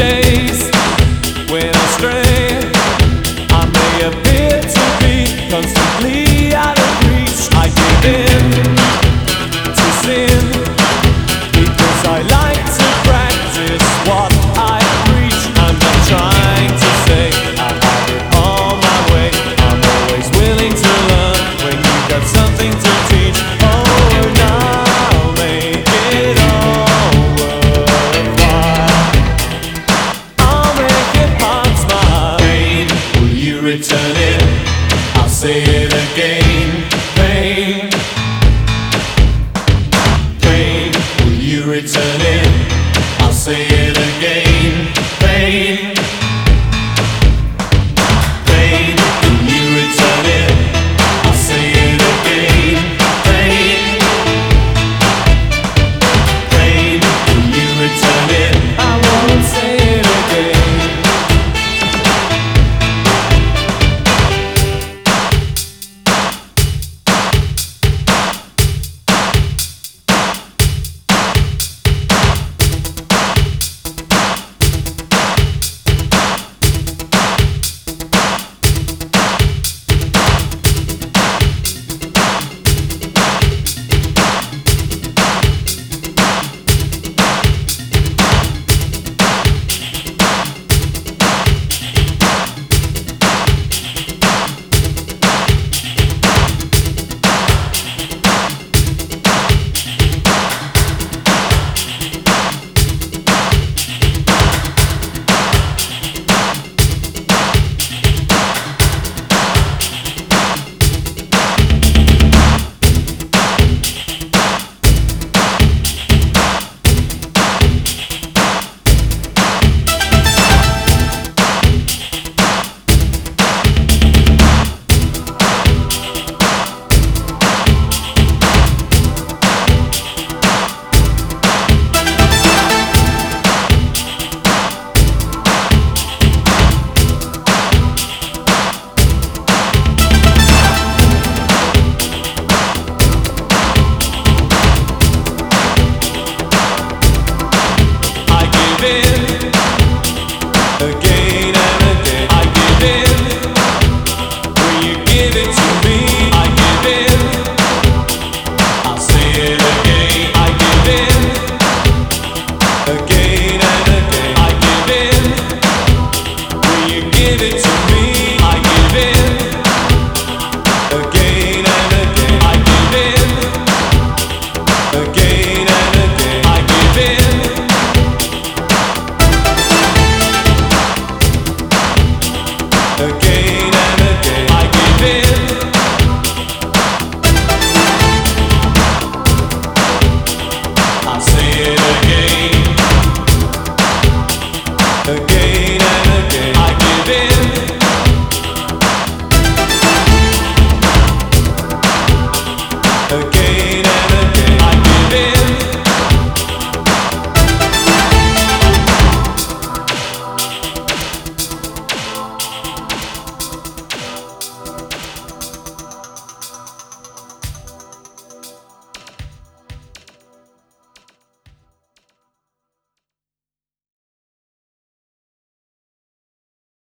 days when I stray, I may appear to be constantly out of reach. I give in to sin because I like to practice what I preach. I'm not trying to say I have it all my way. I'm always willing to learn when you've got something to teach. Oh, and I'll make it all worthwhile. I'll make it past my pain. Will you return it? I'll say it again. Pain, pain. Will you return it? I'll say it again. Pain, pain. Will you return it? I'll say it again. Pain, pain. Will you return it? I won't say it again. Again and again, I give in. Will you give it to me? I give in. I'll say it again. I give in. Again and again, I give in. Will you give it to me?